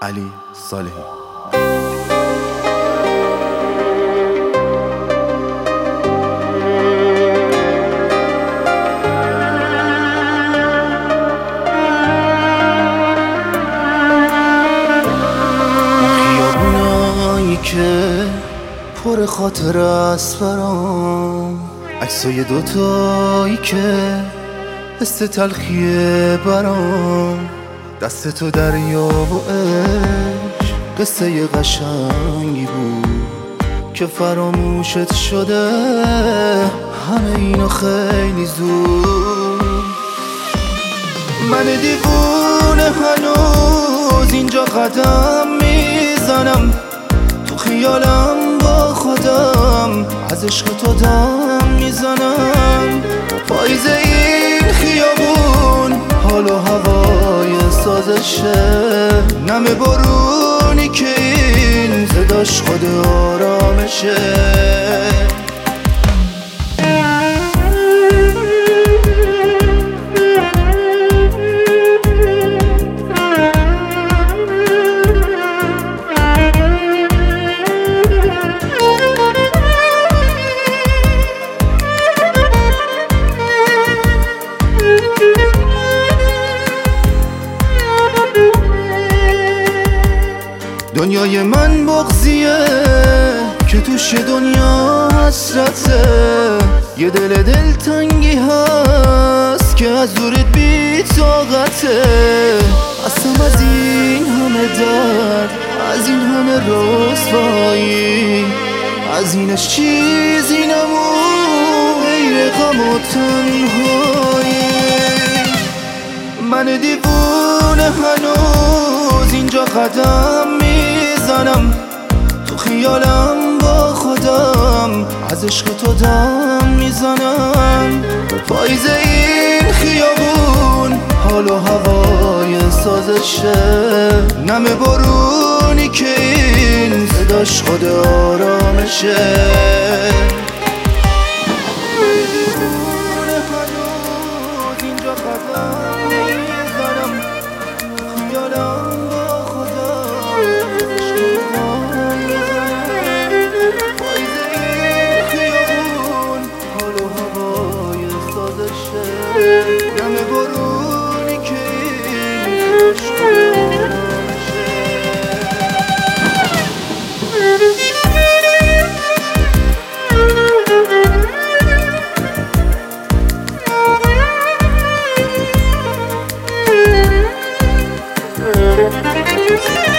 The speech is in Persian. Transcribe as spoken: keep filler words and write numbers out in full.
علی صالحی. خیابونایی که پر خاطر است برام، عکسای دوتایی که حس تلخیه برام، دست تو دریا و عشق قصه قشنگی بود که فراموشت شده همه اینو خیلی زود. من دیوونه هنوز اینجا قدم میزنم، تو خیالم با خودم از عشق تو دم میزنم. پاییز این خیابون حال و هوای سازشه، نم بارونی که این صداش خود آرامشه. دنیای من بغضیه که توش دنیا حسرته، یه دل دلتنگی هست که از دورت بی طاقته. اصلا از این همه درد، از این همه رسوایی، از اینش چیزی نمون غیر غم و تنهایی. من دیوونه هنوز اینجا قدم میزنم، تو خیالم با خودم از عشق تو دم میزنم. پاییز این خیابون حال و هوای سازشه، نم بارونی که این صداش خود آرامشه. اینجا قدم میزنم، خیالم با خودم عشق میزنم. پاییز این خیابون حال و هوای سازشه، دم بارونی که این عشق آرامشه. We'll be right back.